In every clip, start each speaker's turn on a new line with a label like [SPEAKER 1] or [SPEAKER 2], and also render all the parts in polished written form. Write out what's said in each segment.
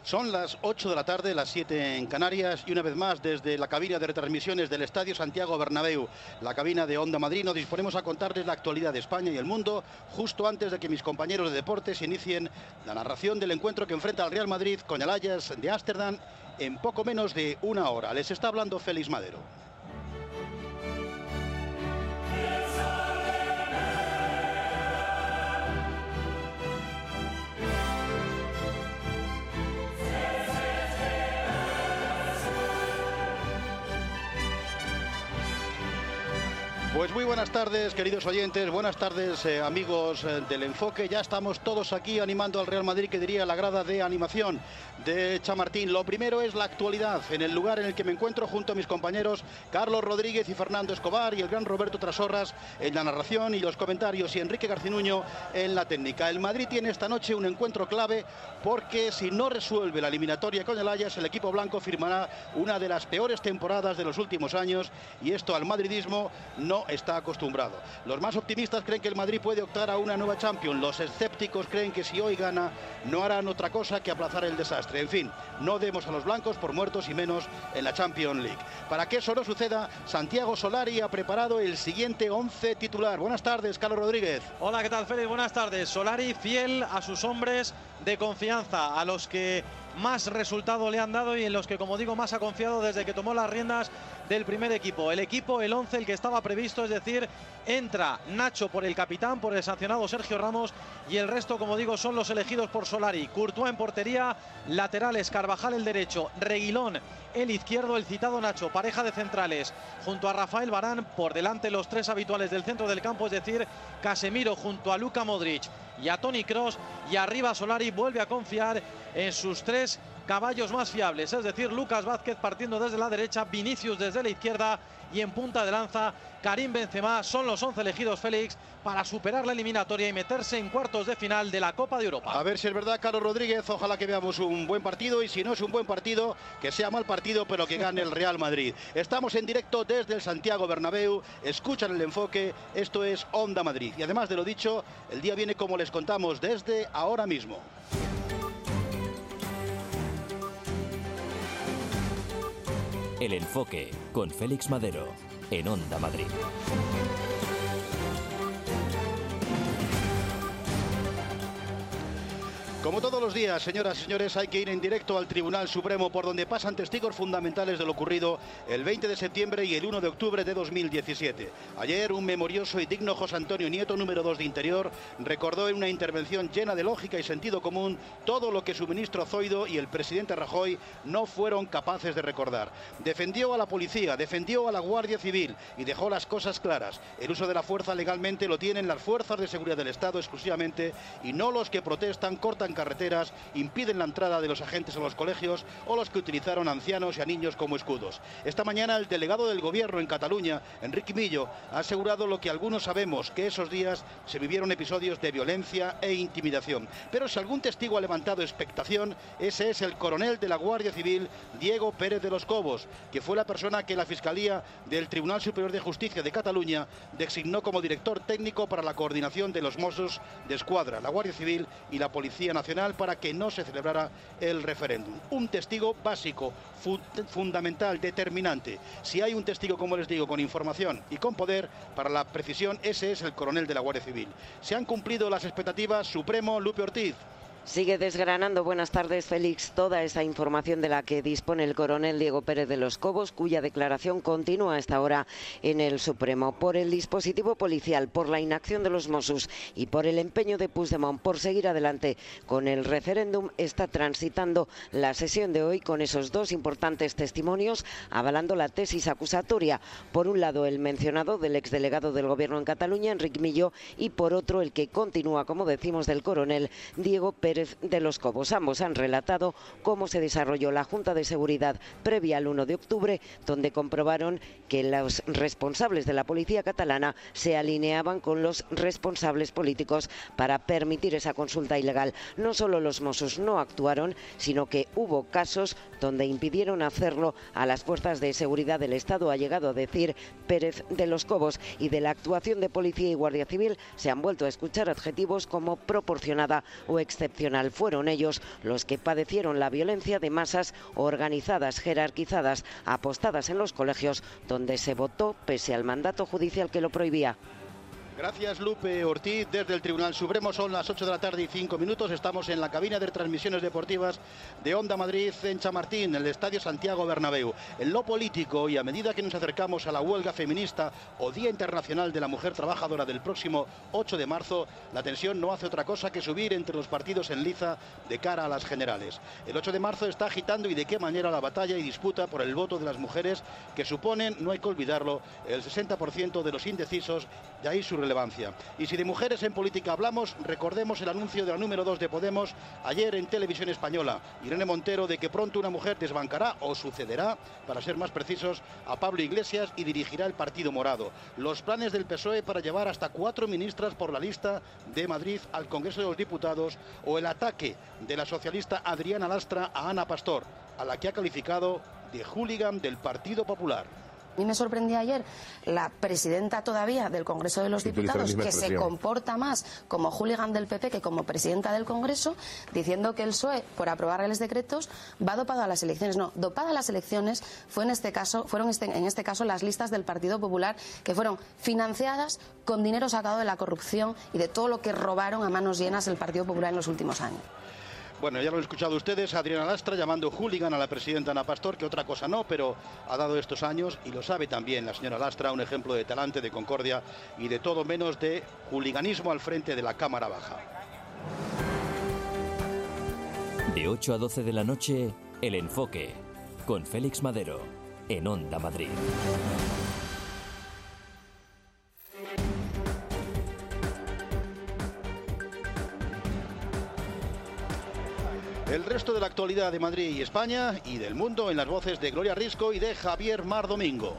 [SPEAKER 1] Son las 8 de la tarde, las 7 en Canarias, y una vez más desde la cabina de retransmisiones del Estadio Santiago Bernabéu, la cabina de Onda Madrid, nos disponemos a contarles la actualidad de España y el mundo justo antes de que mis compañeros de deportes inicien la narración del encuentro que enfrenta al Real Madrid con el Ajax de Ámsterdam en poco menos de una hora. Les está hablando Félix Madero. Pues muy buenas tardes, queridos oyentes, buenas tardes, amigos del Enfoque. Ya estamos todos aquí animando al Real Madrid, que diría la grada de animación de Chamartín. Lo primero es la actualidad, en el lugar en el que me encuentro junto a mis compañeros Carlos Rodríguez y Fernando Escobar, y el gran Roberto Trasorras en la narración y los comentarios, y Enrique Garcinuño en la técnica. El Madrid tiene esta noche un encuentro clave, porque si no resuelve la eliminatoria con el Ajax, el equipo blanco firmará una de las peores temporadas de los últimos años, y esto al madridismo no está acostumbrado. Los más optimistas creen que el Madrid puede optar a una nueva Champions. Los escépticos creen que si hoy gana no harán otra cosa que aplazar el desastre. En fin, no demos a los blancos por muertos, y menos en la Champions League. Para que eso no suceda, Santiago Solari ha preparado el siguiente 11 titular. Buenas tardes, Carlos Rodríguez.
[SPEAKER 2] Hola, ¿qué tal, Félix? Buenas tardes. Solari fiel a sus hombres de confianza, a los que más resultado le han dado y en los que, como digo, más ha confiado desde que tomó las riendas del primer equipo. El equipo, el 11, el que estaba previsto, es decir, entra Nacho por el capitán, por el sancionado Sergio Ramos, y el resto, como digo, son los elegidos por Solari. Courtois en portería, laterales, Carvajal el derecho, Reguilón el izquierdo, el citado Nacho, pareja de centrales, junto a Rafael Varane, por delante los tres habituales del centro del campo, es decir, Casemiro junto a Luka Modric y a Toni Kroos, y arriba Solari vuelve a confiar en sus tres caballos más fiables, es decir, Lucas Vázquez partiendo desde la derecha, Vinicius desde la izquierda, y en punta de lanza Karim Benzema. Son los 11 elegidos, Félix, para superar la eliminatoria y meterse en cuartos de final de la Copa de Europa.
[SPEAKER 1] A ver si es verdad, Carlos Rodríguez. Ojalá que veamos un buen partido, y si no es un buen partido, que sea mal partido, pero que gane el Real Madrid. Estamos en directo desde el Santiago Bernabéu. Escuchan el Enfoque. Esto es Onda Madrid. Y además de lo dicho, el día viene como les contamos desde ahora mismo.
[SPEAKER 3] El Enfoque con Félix Madero en Onda Madrid.
[SPEAKER 1] Como todos los días, señoras y señores, hay que ir en directo al Tribunal Supremo, por donde pasan testigos fundamentales de lo ocurrido el 20 de septiembre y el 1 de octubre de 2017. Ayer, un memorioso y digno José Antonio Nieto, número 2 de Interior, recordó en una intervención llena de lógica y sentido común todo lo que su ministro Zoido y el presidente Rajoy no fueron capaces de recordar. Defendió a la policía, defendió a la Guardia Civil y dejó las cosas claras. El uso de la fuerza legalmente lo tienen las fuerzas de seguridad del Estado exclusivamente, y no los que protestan, cortan carreteras, impiden la entrada de los agentes a los colegios, o los que utilizaron a ancianos y a niños como escudos. Esta mañana el delegado del gobierno en Cataluña, Enrique Millo, ha asegurado lo que algunos sabemos, que esos días se vivieron episodios de violencia e intimidación. Pero si algún testigo ha levantado expectación, ese es el coronel de la Guardia Civil, Diego Pérez de los Cobos, que fue la persona que la Fiscalía del Tribunal Superior de Justicia de Cataluña designó como director técnico para la coordinación de los Mossos de Escuadra, la Guardia Civil y la Policía Nacional, para que no se celebrara el referéndum. Un testigo básico, fundamental, determinante. Si hay un testigo, como les digo, con información y con poder, para la precisión, ese es el coronel de la Guardia Civil. ¿Se han cumplido las expectativas? Supremo, Lupe Ortiz.
[SPEAKER 4] Sigue desgranando, buenas tardes, Félix, toda esa información de la que dispone el coronel Diego Pérez de los Cobos, cuya declaración continúa hasta ahora en el Supremo. Por el dispositivo policial, por la inacción de los Mossos y por el empeño de Puigdemont por seguir adelante con el referéndum, está transitando la sesión de hoy con esos dos importantes testimonios avalando la tesis acusatoria. Por un lado, el mencionado del exdelegado del Gobierno en Cataluña, Enrique Millo, y por otro, el que continúa, como decimos, del coronel Diego Pérez de los Cobos. Ambos han relatado cómo se desarrolló la Junta de Seguridad previa al 1 de octubre, donde comprobaron que los responsables de la policía catalana se alineaban con los responsables políticos para permitir esa consulta ilegal. No solo los Mossos no actuaron, sino que hubo casos donde impidieron hacerlo a las fuerzas de seguridad del Estado, ha llegado a decir Pérez de los Cobos. Y de la actuación de policía y Guardia Civil se han vuelto a escuchar adjetivos como proporcionada o excepcional. nacional. Fueron ellos los que padecieron la violencia de masas organizadas, jerarquizadas, apostadas en los colegios, donde se votó pese al mandato judicial que lo prohibía.
[SPEAKER 1] Gracias, Lupe Ortiz. Desde el Tribunal Supremo son las 8 de la tarde y 5 minutos. Estamos en la cabina de transmisiones deportivas de Onda Madrid en Chamartín, en el Estadio Santiago Bernabéu. En lo político, y a medida que nos acercamos a la huelga feminista o Día Internacional de la Mujer Trabajadora del próximo 8 de marzo, la tensión no hace otra cosa que subir entre los partidos en liza de cara a las generales. El 8 de marzo está agitando, y de qué manera, la batalla y disputa por el voto de las mujeres, que suponen, no hay que olvidarlo, el 60% de los indecisos, de ahí su relevancia. Y si de mujeres en política hablamos, recordemos el anuncio de la número 2 de Podemos ayer en Televisión Española, Irene Montero, de que pronto una mujer desbancará, o sucederá, para ser más precisos, a Pablo Iglesias y dirigirá el Partido Morado. Los planes del PSOE para llevar hasta 4 ministras por la lista de Madrid al Congreso de los Diputados, o el ataque de la socialista Adriana Lastra a Ana Pastor, a la que ha calificado de hooligan del Partido Popular.
[SPEAKER 5] A mí me sorprendía ayer la presidenta todavía del Congreso de los Diputados, que se comporta más como hooligan del PP que como presidenta del Congreso, diciendo que el PSOE, por aprobar reales decretos, va dopado a las elecciones. No, dopada a las elecciones fueron en este caso las listas del Partido Popular, que fueron financiadas con dinero sacado de la corrupción y de todo lo que robaron a manos llenas el Partido Popular en los últimos años.
[SPEAKER 1] Bueno, ya lo han escuchado ustedes, Adriana Lastra llamando hooligan a la presidenta Ana Pastor, que otra cosa no, pero ha dado estos años, y lo sabe también la señora Lastra, un ejemplo de talante, de concordia y de todo menos de hooliganismo al frente de la Cámara Baja.
[SPEAKER 3] De 8 a 12 de la noche, El Enfoque, con Félix Madero, en Onda Madrid.
[SPEAKER 1] El resto de la actualidad de Madrid y España y del mundo en las voces de Gloria Risco y de Javier Mar Domingo.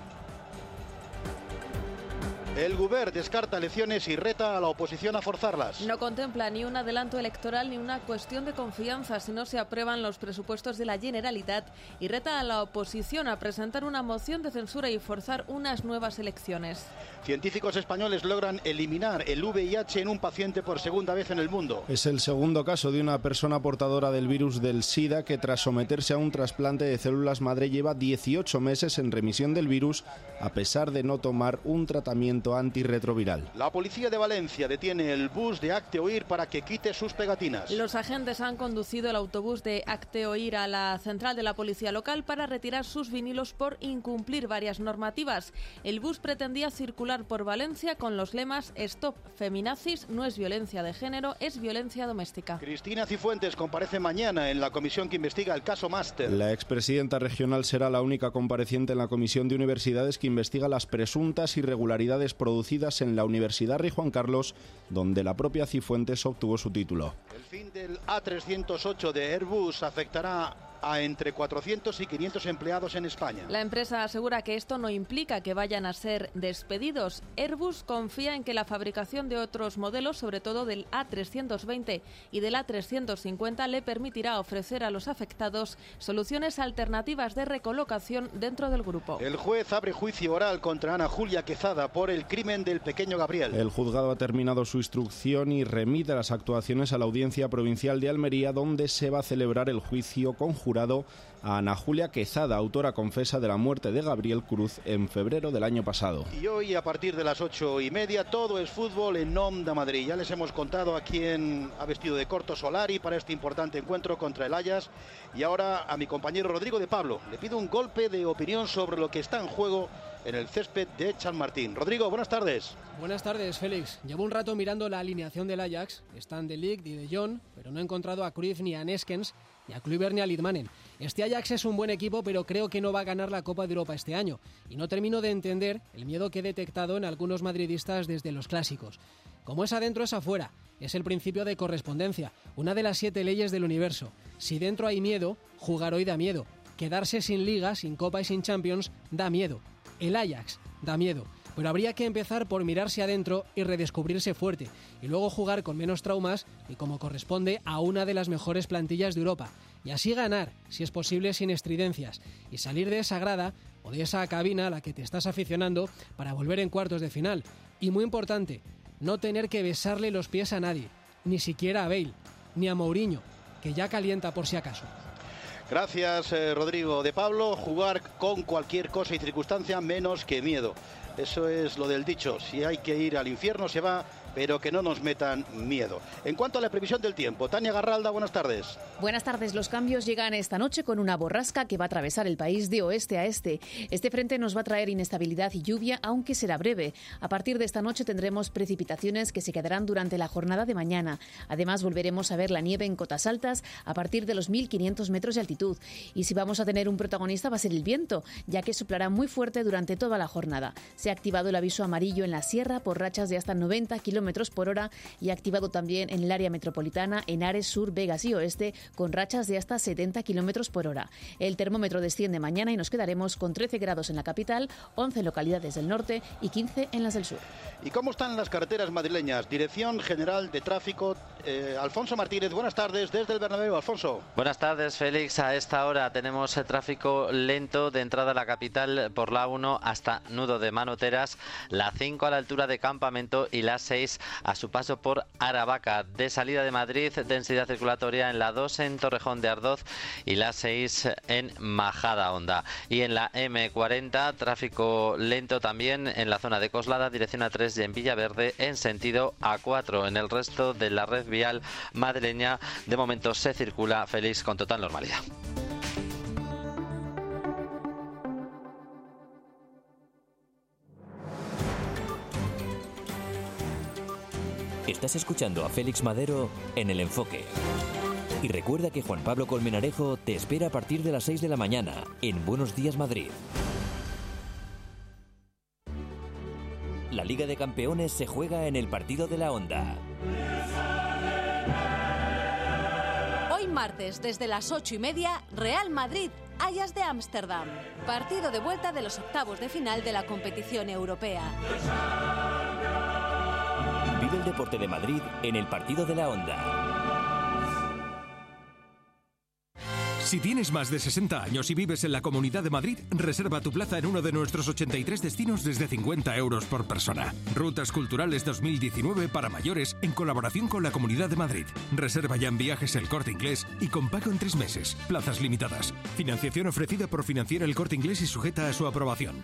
[SPEAKER 1] El Govern descarta elecciones y reta a la oposición a forzarlas.
[SPEAKER 6] No contempla ni un adelanto electoral ni una cuestión de confianza si no se aprueban los presupuestos de la Generalitat, y reta a la oposición a presentar una moción de censura y forzar unas nuevas elecciones.
[SPEAKER 1] Científicos españoles logran eliminar el VIH en un paciente por segunda vez en el mundo.
[SPEAKER 7] Es el segundo caso de una persona portadora del virus del SIDA que, tras someterse a un trasplante de células madre, lleva 18 meses en remisión del virus, a pesar de no tomar un tratamiento antirretroviral.
[SPEAKER 1] La policía de Valencia detiene el bus de Acte Oír para que quite sus pegatinas.
[SPEAKER 6] Los agentes han conducido el autobús de Acte Oír a la central de la policía local para retirar sus vinilos por incumplir varias normativas. El bus pretendía circular por Valencia con los lemas Stop Feminazis, no es violencia de género, es violencia doméstica.
[SPEAKER 1] Cristina Cifuentes comparece mañana en la comisión que investiga el caso Máster.
[SPEAKER 7] La expresidenta regional será la única compareciente en la comisión de universidades que investiga las presuntas irregularidades producidas en la Universidad Rey Juan Carlos, donde la propia Cifuentes obtuvo su título.
[SPEAKER 1] El fin del A308 de Airbus afectará a entre 400 y 500 empleados en España.
[SPEAKER 6] La empresa asegura que esto no implica que vayan a ser despedidos. Airbus confía en que la fabricación de otros modelos, sobre todo del A320 y del A350, le permitirá ofrecer a los afectados soluciones alternativas de recolocación dentro del grupo.
[SPEAKER 1] El juez abre juicio oral contra Ana Julia Quezada por el crimen del pequeño Gabriel.
[SPEAKER 7] El juzgado ha terminado su instrucción y remite las actuaciones a la Audiencia Provincial de Almería, donde se va a celebrar el juicio conjurado a Ana Julia Quezada, autora confesa de la muerte de Gabriel Cruz en febrero del año pasado.
[SPEAKER 1] Y hoy, a partir de las 8:30, todo es fútbol en Onda Madrid. Ya les hemos contado a quién ha vestido de corto Solari para este importante encuentro contra el Ajax. Y ahora a mi compañero Rodrigo de Pablo le pido un golpe de opinión sobre lo que está en juego en el césped de Chamartín. Rodrigo, buenas tardes.
[SPEAKER 8] Buenas tardes, Félix. Llevo un rato mirando la alineación del Ajax. Están De Ligt y De Jong, pero no he encontrado a Cruyff ni a Neskens, ni a Kluivert ni a Lidmanen. Este Ajax es un buen equipo, pero creo que no va a ganar la Copa de Europa este año. Y no termino de entender el miedo que he detectado en algunos madridistas desde los clásicos. Como es adentro, es afuera. Es el principio de correspondencia, una de las 7 leyes del universo. Si dentro hay miedo, jugar hoy da miedo. Quedarse sin Liga, sin Copa y sin Champions da miedo. El Ajax da miedo, pero habría que empezar por mirarse adentro y redescubrirse fuerte, y luego jugar con menos traumas y como corresponde a una de las mejores plantillas de Europa, y así ganar, si es posible, sin estridencias, y salir de esa grada o de esa cabina a la que te estás aficionando para volver en cuartos de final. Y muy importante, no tener que besarle los pies a nadie, ni siquiera a Bale. ni a Mourinho, que ya calienta por si acaso.
[SPEAKER 1] Gracias, Rodrigo de Pablo. Jugar con cualquier cosa y circunstancia menos que miedo. Eso es lo del dicho. Si hay que ir al infierno se va, pero que no nos metan miedo. En cuanto a la previsión del tiempo, Tania Garralda, buenas tardes.
[SPEAKER 9] Buenas tardes. Los cambios llegan esta noche con una borrasca que va a atravesar el país de oeste a este. Este frente nos va a traer inestabilidad y lluvia, aunque será breve. A partir de esta noche tendremos precipitaciones que se quedarán durante la jornada de mañana. Además, volveremos a ver la nieve en cotas altas a partir de los 1.500 metros de altitud. Y si vamos a tener un protagonista va a ser el viento, ya que soplará muy fuerte durante toda la jornada. Se ha activado el aviso amarillo en la sierra por rachas de hasta 90 km por hora y activado también en el área metropolitana, en Ares, Sur, Vegas y Oeste, con rachas de hasta 70 km por hora. El termómetro desciende mañana y nos quedaremos con 13 grados en la capital, 11 localidades del norte y 15 en las del sur.
[SPEAKER 1] ¿Y cómo están las carreteras madrileñas? Dirección General de Tráfico, Alfonso Martínez, buenas tardes desde el Bernabéu. Alfonso.
[SPEAKER 10] Buenas tardes, Félix. A esta hora tenemos tráfico lento de entrada a la capital por la 1 hasta Nudo de Manoteras, la 5 a la altura de Campamento y la 6 a su paso por Aravaca. De salida de Madrid, densidad circulatoria en la 2 en Torrejón de Ardoz y la 6 en Majadahonda. Y en la M40, tráfico lento también en la zona de Coslada, dirección A3 y en Villaverde en sentido A4. En el resto de la red vial madrileña, de momento se circula, Félix, con total normalidad.
[SPEAKER 3] Estás escuchando a Félix Madero en El Enfoque. Y recuerda que Juan Pablo Colmenarejo te espera a partir de las 6 de la mañana en Buenos Días Madrid. La Liga de Campeones se juega en el partido de la Onda.
[SPEAKER 11] Hoy martes, desde las 8:30, Real Madrid, Ajax de Ámsterdam. Partido de vuelta de los octavos de final de la competición europea.
[SPEAKER 3] Vive el deporte de Madrid en el partido de la Onda.
[SPEAKER 12] Si tienes más de 60 años y vives en la Comunidad de Madrid, reserva tu plaza en uno de nuestros 83 destinos desde 50 euros por persona. Rutas Culturales 2019 para mayores en colaboración con la Comunidad de Madrid. Reserva ya en Viajes El Corte Inglés y con pago en 3 meses. Plazas limitadas. Financiación ofrecida por Financiera El Corte Inglés y sujeta a su aprobación.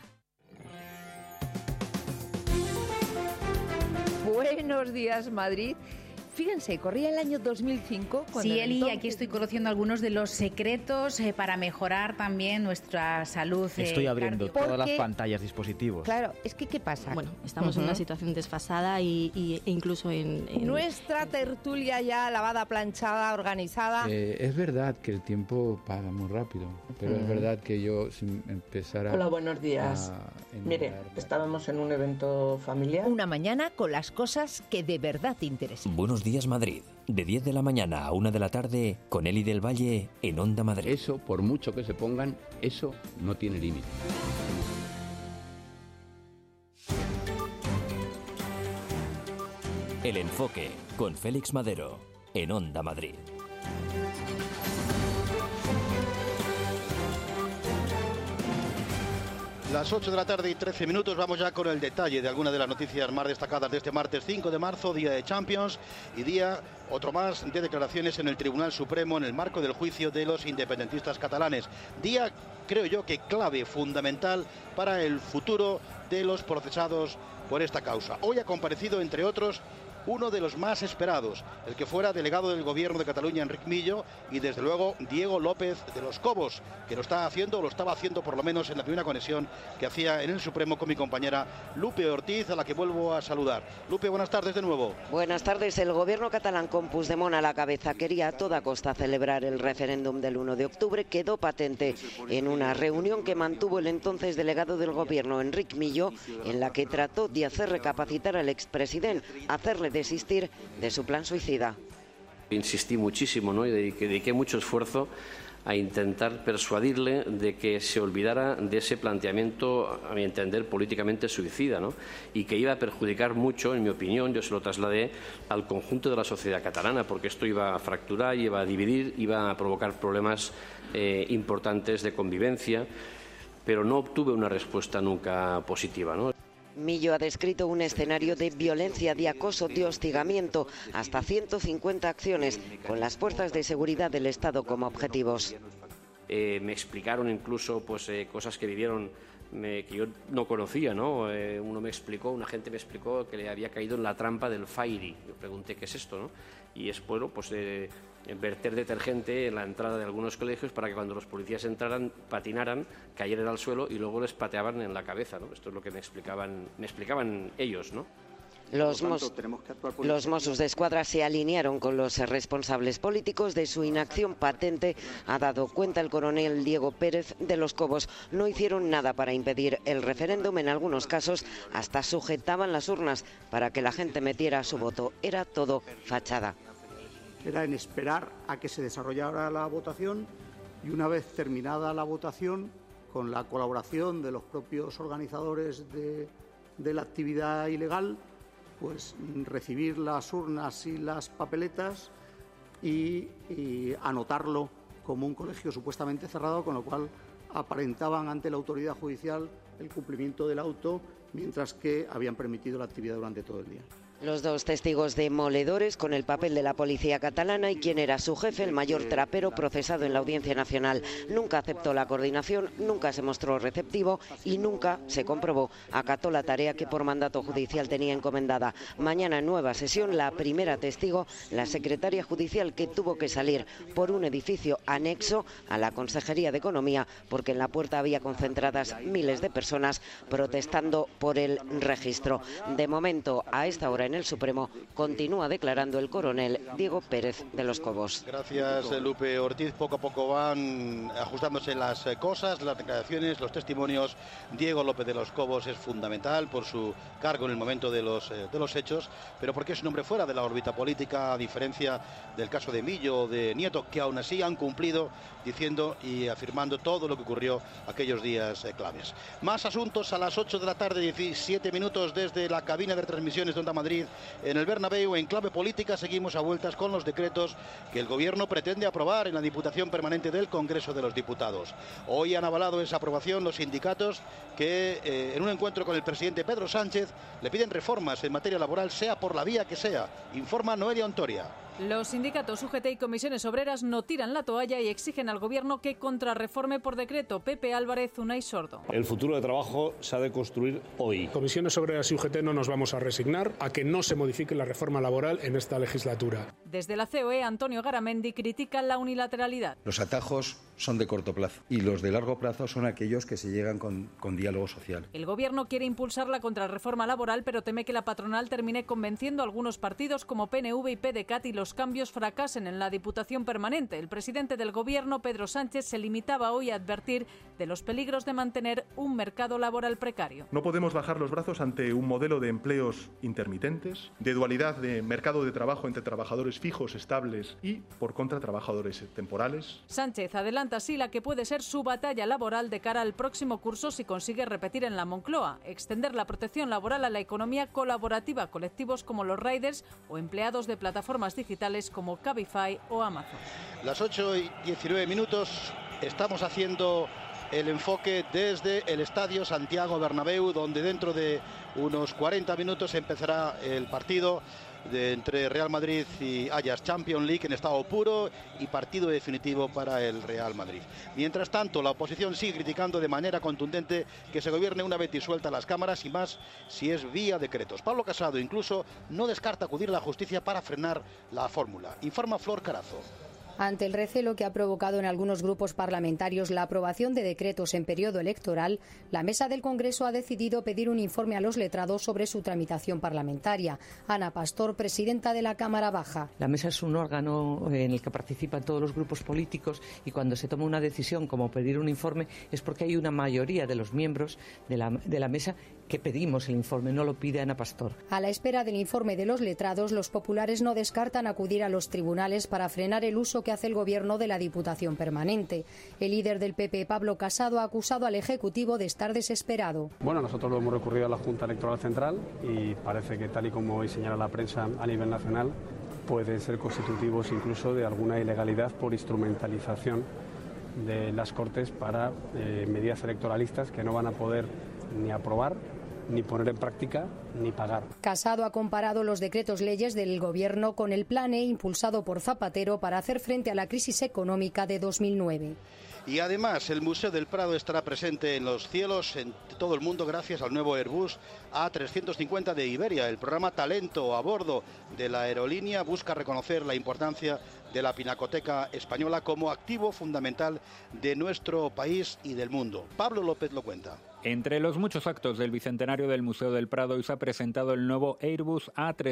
[SPEAKER 13] Buenos días, Madrid. Fíjense, corría el año 2005.
[SPEAKER 14] Sí, Eli, aquí estoy conociendo algunos de los secretos para mejorar también nuestra salud.
[SPEAKER 15] Estoy abriendo todas las pantallas, dispositivos.
[SPEAKER 13] Claro, es que ¿qué pasa?
[SPEAKER 16] Bueno, estamos en una situación desfasada e incluso en...
[SPEAKER 13] Nuestra tertulia ya lavada, planchada, organizada.
[SPEAKER 17] Es verdad que el tiempo pasa muy rápido, pero es verdad que yo sin empezar a...
[SPEAKER 18] Hola, buenos días. Mire, estábamos en un evento familiar.
[SPEAKER 13] Una mañana con las cosas que de verdad te interesan.
[SPEAKER 3] Buenos días Madrid, de 10 de la mañana a 1 de la tarde, con Eli del Valle en Onda Madrid.
[SPEAKER 17] Eso, por mucho que se pongan, eso no tiene límite.
[SPEAKER 3] El Enfoque, con Félix Madero, en Onda Madrid.
[SPEAKER 1] Las 8 de la tarde y 13 minutos, vamos ya con el detalle de algunas de las noticias más destacadas de este martes 5 de marzo, día de Champions y día otro más de declaraciones en el Tribunal Supremo en el marco del juicio de los independentistas catalanes. Día, creo yo, que clave, fundamental para el futuro de los procesados por esta causa. Hoy ha comparecido, entre otros, uno de los más esperados, el que fuera delegado del Gobierno de Cataluña, Enric Millo, y desde luego Diego López de los Cobos, que lo estaba haciendo por lo menos en la primera conexión que hacía en el Supremo con mi compañera Lupe Ortiz, a la que vuelvo a saludar. Lupe, buenas tardes de nuevo.
[SPEAKER 4] Buenas tardes. El Gobierno catalán con Puigdemont a la cabeza quería a toda costa celebrar el referéndum del 1 de octubre. Quedó patente en una reunión que mantuvo el entonces delegado del Gobierno, Enric Millo, en la que trató de hacer recapacitar al expresidente, hacerle desistir de su plan suicida.
[SPEAKER 19] Insistí muchísimo, ¿no? Y dediqué mucho esfuerzo a intentar persuadirle de que se olvidara de ese planteamiento, a mi entender, políticamente suicida, ¿no? Y que iba a perjudicar mucho, en mi opinión, yo se lo trasladé al conjunto de la sociedad catalana, porque esto iba a fracturar, iba a dividir, iba a provocar problemas importantes de convivencia, pero no obtuve una respuesta nunca positiva, ¿no?
[SPEAKER 4] Millo ha descrito un escenario de violencia, de acoso, de hostigamiento, hasta 150 acciones, con las fuerzas de seguridad del Estado como objetivos.
[SPEAKER 19] Me explicaron incluso cosas que vivieron que yo no conocía, ¿no? Un agente me explicó que le había caído en la trampa del Fairy. Yo pregunté qué es esto, ¿no? Y es verter detergente en la entrada de algunos colegios para que cuando los policías entraran, patinaran, cayeran al suelo y luego les pateaban en la cabeza, ¿no? Esto es lo que me explicaban ellos, ¿no?
[SPEAKER 4] Los Mossos de Escuadra se alinearon con los responsables políticos de su inacción patente. Ha dado cuenta el coronel Diego Pérez de los Cobos. No hicieron nada para impedir el referéndum. En algunos casos hasta sujetaban las urnas para que la gente metiera su voto. Era todo fachada.
[SPEAKER 20] Era en esperar a que se desarrollara la votación y una vez terminada la votación, con la colaboración de los propios organizadores de la actividad ilegal, pues recibir las urnas y las papeletas y anotarlo como un colegio supuestamente cerrado, con lo cual aparentaban ante la autoridad judicial el cumplimiento del auto, mientras que habían permitido la actividad durante todo el día.
[SPEAKER 4] Los dos testigos demoledores con el papel de la policía catalana y quien era su jefe, el mayor trapero, procesado en la Audiencia Nacional. Nunca aceptó la coordinación, nunca se mostró receptivo y nunca, se comprobó, acató la tarea que por mandato judicial tenía encomendada. Mañana en nueva sesión, la primera testigo, la secretaria judicial, que tuvo que salir por un edificio anexo a la Consejería de Economía porque en la puerta había concentradas miles de personas protestando por el registro. De momento, a esta hora en el Supremo, continúa declarando el coronel Diego Pérez de los Cobos.
[SPEAKER 1] Gracias, Lupe Ortiz. Poco a poco van ajustándose las cosas, las declaraciones, los testimonios. Diego López de los Cobos es fundamental por su cargo en el momento de los hechos, pero porque es un hombre fuera de la órbita política, a diferencia del caso de Millo o de Nieto, que aún así han cumplido diciendo y afirmando todo lo que ocurrió aquellos días claves. Más asuntos a las 8 de la tarde, 17 minutos desde la cabina de transmisiones de Onda Madrid en el Bernabéu. En clave política seguimos a vueltas con los decretos que el Gobierno pretende aprobar en la Diputación Permanente del Congreso de los Diputados. Hoy han avalado esa aprobación los sindicatos que en un encuentro con el presidente Pedro Sánchez le piden reformas en materia laboral, sea por la vía que sea. Informa Noelia Ontoria.
[SPEAKER 21] Los sindicatos UGT y comisiones obreras no tiran la toalla y exigen al Gobierno que contrarreforme por decreto. Pepe Álvarez, Unai Sordo.
[SPEAKER 22] El futuro de trabajo se ha de construir hoy.
[SPEAKER 23] Comisiones obreras y UGT no nos vamos a resignar a que no se modifique la reforma laboral en esta legislatura.
[SPEAKER 21] Desde la COE, Antonio Garamendi critica la unilateralidad.
[SPEAKER 24] Los atajos son de corto plazo y los de largo plazo son aquellos que se llegan con diálogo social.
[SPEAKER 21] El Gobierno quiere impulsar la contrarreforma laboral, pero teme que la patronal termine convenciendo a algunos partidos como PNV y PDeCAT y los cambios fracasen en la Diputación Permanente. El presidente del Gobierno, Pedro Sánchez, se limitaba hoy a advertir de los peligros de mantener un mercado laboral precario.
[SPEAKER 25] No podemos bajar los brazos ante un modelo de empleos intermitentes, de dualidad de mercado de trabajo entre trabajadores fijos, estables y, por contra, trabajadores temporales.
[SPEAKER 21] Sánchez adelanta así la que puede ser su batalla laboral de cara al próximo curso si consigue repetir en la Moncloa, extender la protección laboral a la economía colaborativa, colectivos como los riders o empleados de plataformas digitales como Cabify o Amazon.
[SPEAKER 1] Las 8:19 minutos, estamos haciendo el enfoque desde el Estadio Santiago Bernabéu, donde dentro de unos 40 minutos empezará el partido entre Real Madrid y Ajax, Champions League en estado puro y partido definitivo para el Real Madrid. Mientras tanto, la oposición sigue criticando de manera contundente que se gobierne una vez disueltas las cámaras y más si es vía decretos. Pablo Casado incluso no descarta acudir a la justicia para frenar la fórmula. Informa Flor Carazo.
[SPEAKER 26] Ante el recelo que ha provocado en algunos grupos parlamentarios la aprobación de decretos en periodo electoral, la Mesa del Congreso ha decidido pedir un informe a los letrados sobre su tramitación parlamentaria. Ana Pastor, presidenta de la Cámara Baja.
[SPEAKER 27] La Mesa es un órgano en el que participan todos los grupos políticos y cuando se toma una decisión como pedir un informe es porque hay una mayoría de los miembros de la Mesa que pedimos el informe, no lo pide Ana Pastor.
[SPEAKER 26] A la espera del informe de los letrados, los populares no descartan acudir a los tribunales para frenar el uso que hace el Gobierno de la Diputación Permanente. El líder del PP, Pablo Casado, ha acusado al Ejecutivo de estar desesperado.
[SPEAKER 28] Bueno, nosotros lo hemos recurrido a la Junta Electoral Central y parece que, tal y como hoy señala la prensa a nivel nacional, pueden ser constitutivos incluso de alguna ilegalidad por instrumentalización de las Cortes para medidas electoralistas que no van a poder ni aprobar ni poner en práctica ni pagar.
[SPEAKER 26] Casado ha comparado los decretos leyes del Gobierno con el Plan E impulsado por Zapatero para hacer frente a la crisis económica de 2009.
[SPEAKER 1] Y además el Museo del Prado estará presente en los cielos en todo el mundo gracias al nuevo Airbus A350 de Iberia. El programa Talento a bordo de la aerolínea busca reconocer la importancia de la pinacoteca española como activo fundamental de nuestro país y del mundo. Pablo López lo cuenta.
[SPEAKER 2] Entre los muchos actos del bicentenario del Museo del Prado hoy se ha presentado el nuevo Airbus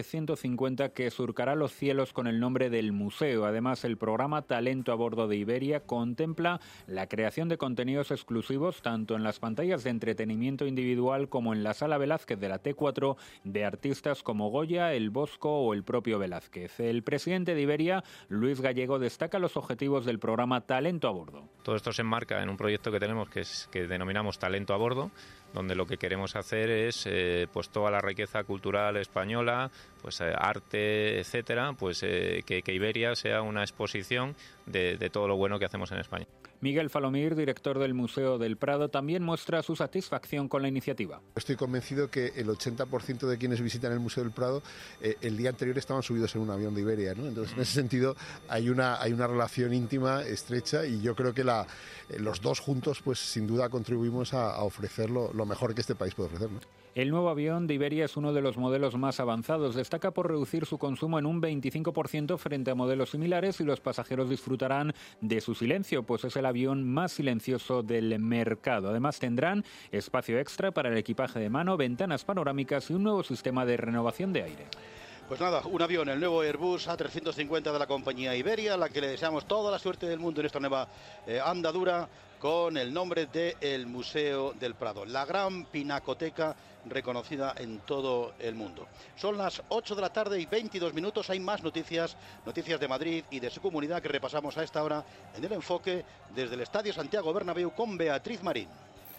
[SPEAKER 2] A350 que surcará los cielos con el nombre del museo. Además, el programa Talento a bordo de Iberia contempla la creación de contenidos exclusivos tanto en las pantallas de entretenimiento individual como en la Sala Velázquez de la T4 de artistas como Goya, El Bosco o el propio Velázquez. El presidente de Iberia, Luis Gallego, destaca los objetivos del programa Talento a bordo.
[SPEAKER 5] Todo esto se enmarca en un proyecto que tenemos que denominamos Talento a bordo, donde lo que queremos hacer es pues toda la riqueza cultural española, pues arte, etcétera, pues que Iberia sea una exposición de todo lo bueno que hacemos en España.
[SPEAKER 2] Miguel Falomir, director del Museo del Prado, también muestra su satisfacción con la iniciativa.
[SPEAKER 6] Estoy convencido que el 80% de quienes visitan el Museo del Prado el día anterior estaban subidos en un avión de Iberia, ¿no? Entonces, en ese sentido, hay una relación íntima, estrecha, y yo creo que los dos juntos, pues sin duda contribuimos a ofrecer lo mejor que este país puede ofrecer, ¿no?
[SPEAKER 2] El nuevo avión de Iberia es uno de los modelos más avanzados. Destaca por reducir su consumo en un 25% frente a modelos similares y los pasajeros disfrutarán de su silencio, pues es el avión más silencioso del mercado. Además tendrán espacio extra para el equipaje de mano, ventanas panorámicas y un nuevo sistema de renovación de aire.
[SPEAKER 1] Pues nada, un avión, el nuevo Airbus A350 de la compañía Iberia, a la que le deseamos toda la suerte del mundo en esta nueva andadura con el nombre de el Museo del Prado, la gran pinacoteca reconocida en todo el mundo. Son las 8 de la tarde y 22 minutos, hay más noticias de Madrid y de su comunidad que repasamos a esta hora en el enfoque desde el Estadio Santiago Bernabéu con Beatriz Marín.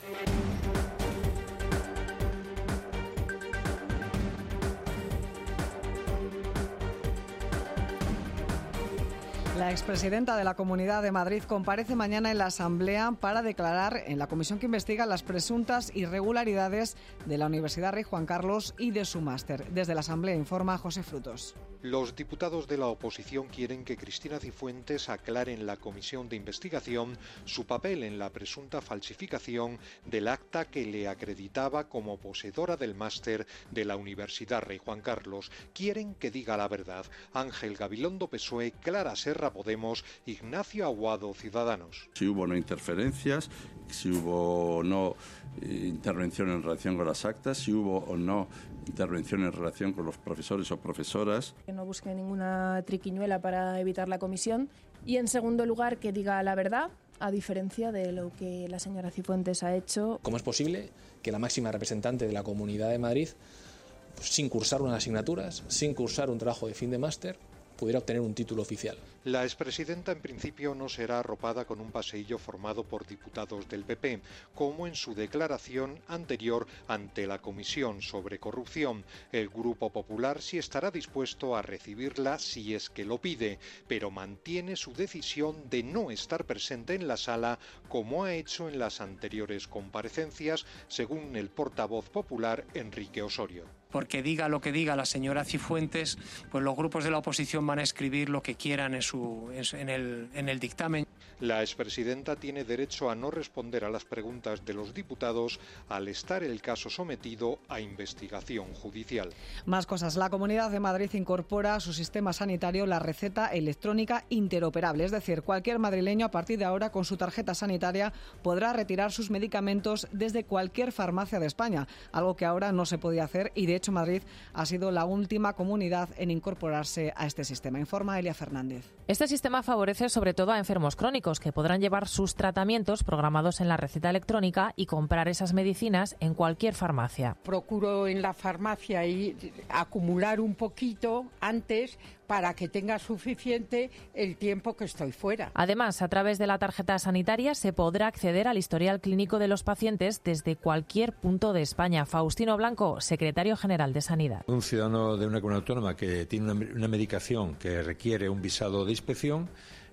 [SPEAKER 7] La expresidenta de la Comunidad de Madrid comparece mañana en la Asamblea para declarar en la comisión que investiga las presuntas irregularidades de la Universidad Rey Juan Carlos y de su máster. Desde la Asamblea informa José Frutos.
[SPEAKER 8] Los diputados de la oposición quieren que Cristina Cifuentes aclare en la comisión de investigación su papel en la presunta falsificación del acta que le acreditaba como poseedora del máster de la Universidad Rey Juan Carlos. Quieren que diga la verdad Ángel Gabilondo, PSOE, Clara Serra, Podemos, Ignacio Aguado, Ciudadanos.
[SPEAKER 9] Si hubo o no interferencias, si hubo o no intervención en relación con las actas, si hubo o no intervención en relación con los profesores o profesoras.
[SPEAKER 10] Que no busque ninguna triquiñuela para evitar la comisión y, en segundo lugar, que diga la verdad, a diferencia de lo que la señora Cifuentes ha hecho.
[SPEAKER 11] ¿Cómo es posible que la máxima representante de la Comunidad de Madrid, pues, sin cursar unas asignaturas, sin cursar un trabajo de fin de máster, pudiera obtener un título oficial?
[SPEAKER 8] La expresidenta en principio no será arropada con un paseillo formado por diputados del PP, como en su declaración anterior ante la Comisión sobre Corrupción. El Grupo Popular sí estará dispuesto a recibirla si es que lo pide, pero mantiene su decisión de no estar presente en la sala como ha hecho en las anteriores comparecencias, según el portavoz popular Enrique Osorio.
[SPEAKER 29] Porque diga lo que diga la señora Cifuentes, pues los grupos de la oposición van a escribir lo que quieran en el dictamen.
[SPEAKER 8] La expresidenta tiene derecho a no responder a las preguntas de los diputados al estar el caso sometido a investigación judicial.
[SPEAKER 7] Más cosas. La Comunidad de Madrid incorpora a su sistema sanitario la receta electrónica interoperable. Es decir, cualquier madrileño a partir de ahora con su tarjeta sanitaria podrá retirar sus medicamentos desde cualquier farmacia de España, algo que ahora no se podía hacer y de hecho Madrid ha sido la última comunidad en incorporarse a este sistema. Informa Elia Fernández.
[SPEAKER 30] Este sistema favorece sobre todo a enfermos crónicos que podrán llevar sus tratamientos programados en la receta electrónica y comprar esas medicinas en cualquier farmacia.
[SPEAKER 31] Procuro en la farmacia acumular un poquito antes para que tenga suficiente el tiempo que estoy fuera.
[SPEAKER 30] Además, a través de la tarjeta sanitaria se podrá acceder al historial clínico de los pacientes desde cualquier punto de España. Faustino Blanco, secretario general de Sanidad.
[SPEAKER 32] Un ciudadano de una comunidad autónoma que tiene una medicación que requiere un visado de inspección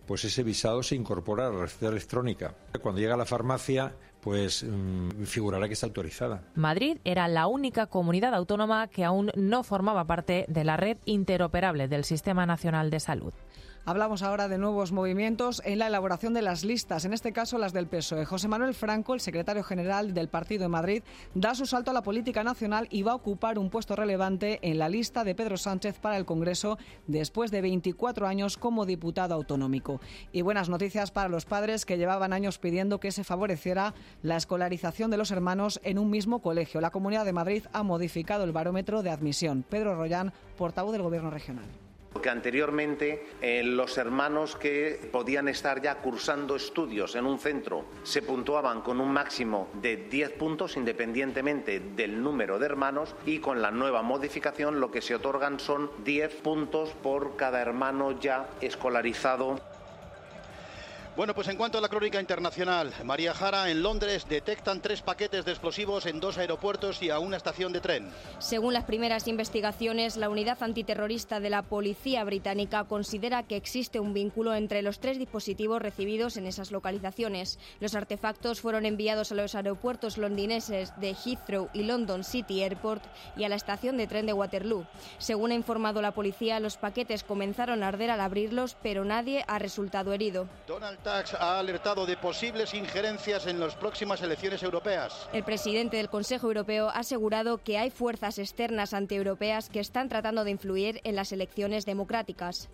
[SPEAKER 3] pues ese visado se incorpora a la receta electrónica. Cuando llega a la farmacia, pues figurará que está autorizada.
[SPEAKER 30] Madrid era la única comunidad autónoma que aún no formaba parte de la red interoperable del Sistema Nacional de Salud.
[SPEAKER 7] Hablamos ahora de nuevos movimientos en la elaboración de las listas, en este caso las del PSOE. José Manuel Franco, el secretario general del partido en Madrid, da su salto a la política nacional y va a ocupar un puesto relevante en la lista de Pedro Sánchez para el Congreso después de 24 años como diputado autonómico. Y buenas noticias para los padres que llevaban años pidiendo que se favoreciera la escolarización de los hermanos en un mismo colegio. La Comunidad de Madrid ha modificado el barómetro de admisión. Pedro Rollán, portavoz del Gobierno regional.
[SPEAKER 4] Que anteriormente los hermanos que podían estar ya cursando estudios en un centro se puntuaban con un máximo de 10 puntos independientemente del número de hermanos, y con la nueva modificación lo que se otorgan son 10 puntos por cada hermano ya escolarizado.
[SPEAKER 1] Bueno, pues en cuanto a la crónica internacional, María Jara, en Londres detectan 3 paquetes de explosivos en 2 aeropuertos y a una estación de tren.
[SPEAKER 12] Según las primeras investigaciones, la unidad antiterrorista de la policía británica considera que existe un vínculo entre los 3 dispositivos recibidos en esas localizaciones. Los artefactos fueron enviados a los aeropuertos londinenses de Heathrow y London City Airport y a la estación de tren de Waterloo. Según ha informado la policía, los paquetes comenzaron a arder al abrirlos, pero nadie ha resultado herido.
[SPEAKER 1] Donald Tusk ha alertado de posibles injerencias en las próximas elecciones europeas.
[SPEAKER 12] El presidente del Consejo Europeo ha asegurado que hay fuerzas externas antieuropeas que están tratando de influir en las elecciones democráticas.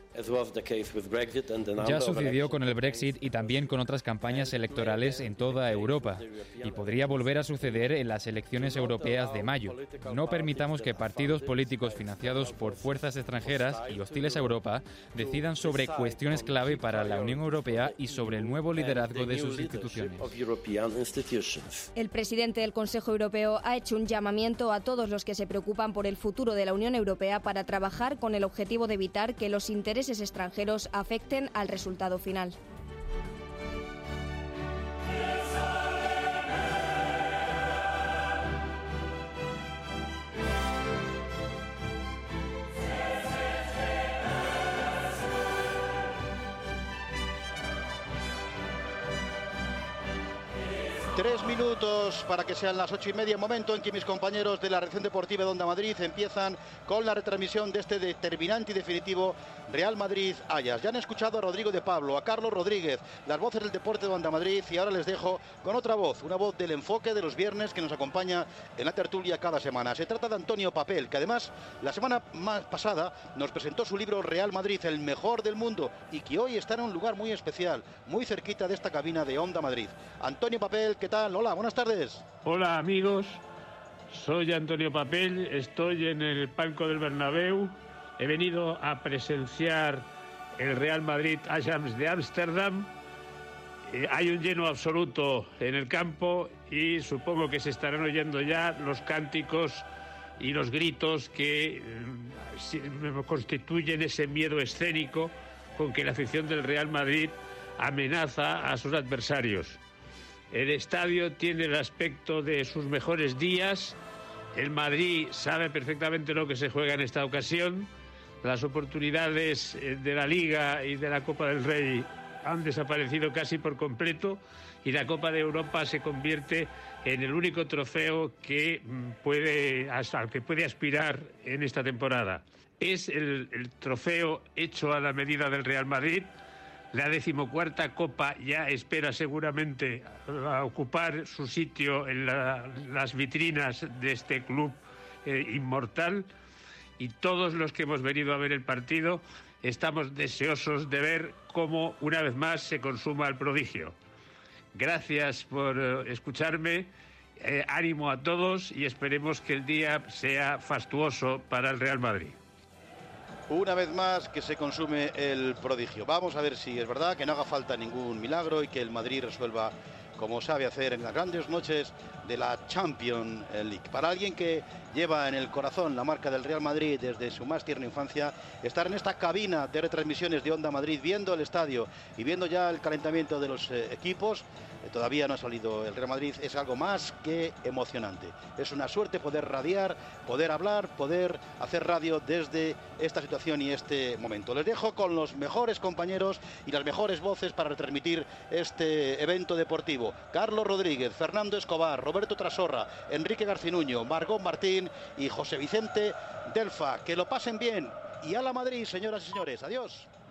[SPEAKER 13] Ya sucedió con el Brexit y también con otras campañas electorales en toda Europa, y podría volver a suceder en las elecciones europeas de mayo. No permitamos que partidos políticos financiados por fuerzas extranjeras y hostiles a Europa decidan sobre cuestiones clave para la Unión Europea y sobre el nuevo liderazgo de sus instituciones.
[SPEAKER 12] El presidente del Consejo Europeo ha hecho un llamamiento a todos los que se preocupan por el futuro de la Unión Europea para trabajar con el objetivo de evitar que los intereses extranjeros afecten al resultado final.
[SPEAKER 1] Tres minutos para que sean las 8:30, momento en que mis compañeros de la redacción deportiva de Onda Madrid empiezan con la retransmisión de este determinante y definitivo Real Madrid-Ajax. Ya han escuchado a Rodrigo de Pablo, a Carlos Rodríguez, las voces del deporte de Onda Madrid, y ahora les dejo con otra voz, una voz del enfoque de los viernes que nos acompaña en la tertulia cada semana. Se trata de Antonio Papel, que además la semana más pasada nos presentó su libro Real Madrid, el mejor del mundo, y que hoy está en un lugar muy especial, muy cerquita de esta cabina de Onda Madrid. Antonio Papel, ¿qué tal? Hola, buenas tardes.
[SPEAKER 14] Hola amigos, soy Antonio Papel, estoy en el palco del Bernabéu, he venido a presenciar el Real Madrid-Ajax de Ámsterdam. Hay un lleno absoluto en el campo y supongo que se estarán oyendo ya los cánticos y los gritos que constituyen ese miedo escénico con que la afición del Real Madrid amenaza a sus adversarios. El estadio tiene el aspecto de sus mejores días. El Madrid sabe perfectamente lo que se juega en esta ocasión. Las oportunidades de la Liga y de la Copa del Rey han desaparecido casi por completo y la Copa de Europa se convierte en el único trofeo al que puede aspirar en esta temporada. Es el trofeo hecho a la medida del Real Madrid. La 14ª Copa ya espera seguramente a ocupar su sitio en las vitrinas de este club inmortal, y todos los que hemos venido a ver el partido estamos deseosos de ver cómo una vez más se consuma el prodigio. Gracias por escucharme, ánimo a todos y esperemos que el día sea fastuoso para el Real Madrid.
[SPEAKER 1] Una vez más que se consume el prodigio. Vamos a ver si es verdad que no haga falta ningún milagro y que el Madrid resuelva como sabe hacer en las grandes noches de la Champions League. Para alguien que lleva en el corazón la marca del Real Madrid desde su más tierna infancia. Estar en esta cabina de retransmisiones de Onda Madrid, viendo el estadio y viendo ya el calentamiento de los equipos, todavía no ha salido el Real Madrid, es algo más que emocionante. Es una suerte poder radiar, poder hablar, poder hacer radio desde esta situación y este momento. Les dejo con los mejores compañeros y las mejores voces para retransmitir este evento deportivo. Carlos Rodríguez, Fernando Escobar, Roberto Trasorra, Enrique Garcinuño, Margot Martín y José Vicente Delfa. Que lo pasen bien y a la Madrid, señoras y señores. Adiós.